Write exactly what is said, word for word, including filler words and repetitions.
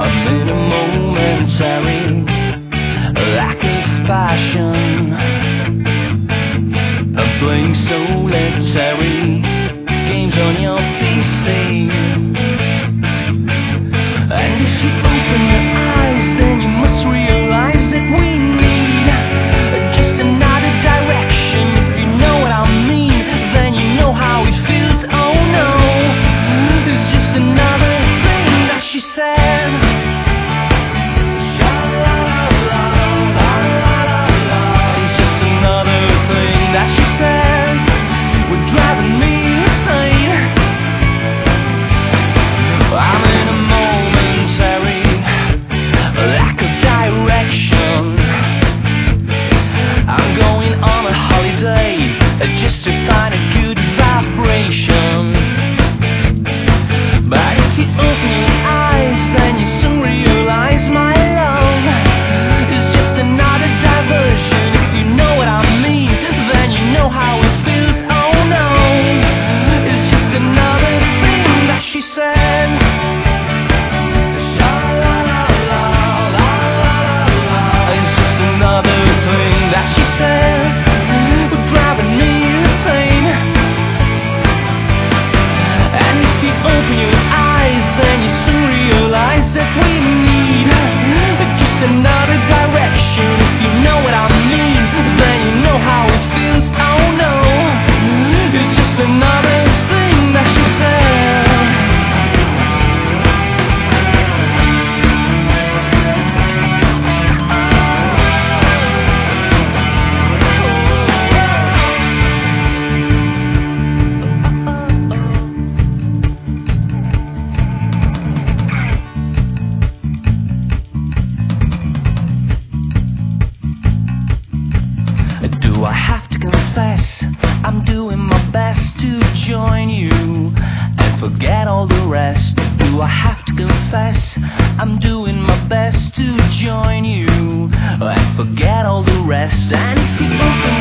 I'm in a momentary lack of passion. I'm playing solitary games on your P C. And if you open your eyes, then you must realize that we need just another direction. If you know what I mean, then you know how it feels. Oh no, it's just another thing that she said. It's just another thing that she said. We're driving me insane. I'm in a momentary lack of direction. I'm going on a holiday just to find a good vibration. But if you open your eyes, then you soon realize my love is just another diversion. If you know what I mean, then you know how it feels. Oh no, it's just another thing that she said. It's just another thing that she said. We're driving me insane. And if you open your eyes, then you soon realize that we need just another direction. If you know what I mean, then you know how it feels. Oh no, it's just another thing that she said. Do I have to confess? I'm doing my best to join you and forget all the rest. Do I have to confess? I'm doing my best to join you and forget all the rest. And if you open